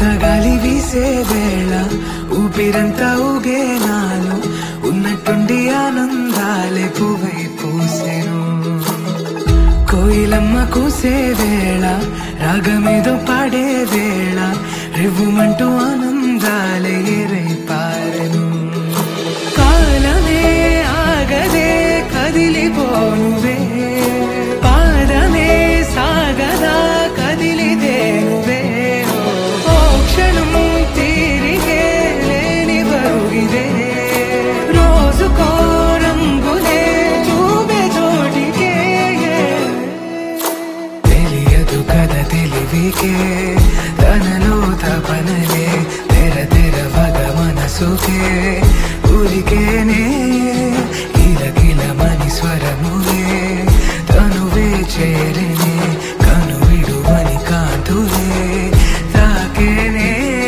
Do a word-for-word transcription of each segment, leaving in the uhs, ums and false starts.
గాలి వీసే వేళ ఊపిరంతా ఊగే నాలో ఉన్నట్టుండి ఆనందాలే పువ్వై పూసెను. కోయిలమ్మ కూసే వేళ రాగమేదో పాడే వేళ రివ్వుమంటూ ఆనందాలే ఎరై పారెను. కాలమే ఆగదే కదిలిపోనువే పాదమే సాగదా కదిలిదేనువే ఓ క్షణం తీరిగే లేని బరుగిదే రోజుకో రంగులే చూపే చోటికే తెలియదు కదా తెలివికే తనలో తపనలే తెర తెర వగ మనసుకే ఊరికేనే కిలకిలమని స్వరములే తనువే చేరనే కను విడువని కాంతులే తాకేనే.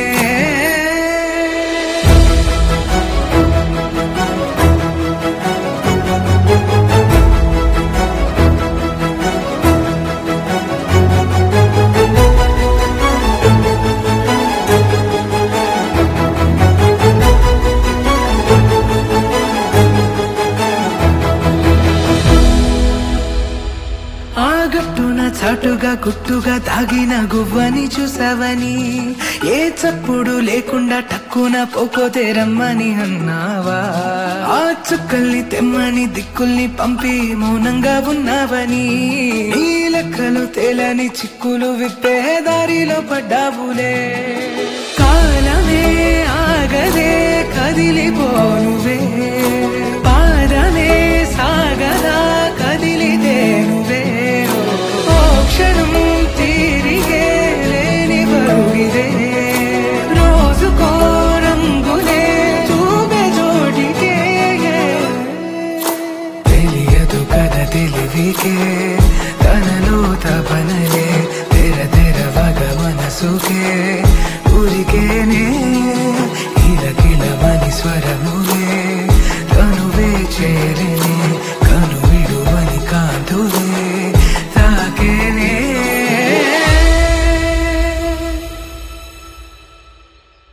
ఆగట్టున చాటుగా గుట్టుగా దాగిన గువ్వని చూసావని ఏ చప్పుడు లేకుండా టక్కున పోకోతే రమ్మని అన్నావా. ఆ చుక్కల్ని తెమ్మని దిక్కుల్ని పంపి మౌనంగా ఉన్నావని నీ లెక్కలు తేలని చిక్కులు విప్పే దారిలో పడ్డావులే. కాలమే ఆగదే కదిలిపోనువే పాదమే సాగదా కదిలిదేనువే ఓ క్షణం తీరిగే లేని బరుగిదే రోజుకో రంగులే చూపే చోటికే తెలియదు కదా తెలివికే తనలో తపనలే తెర తెర వగ మనసుకే ఊరికేనే కిలకిలమని స్వరము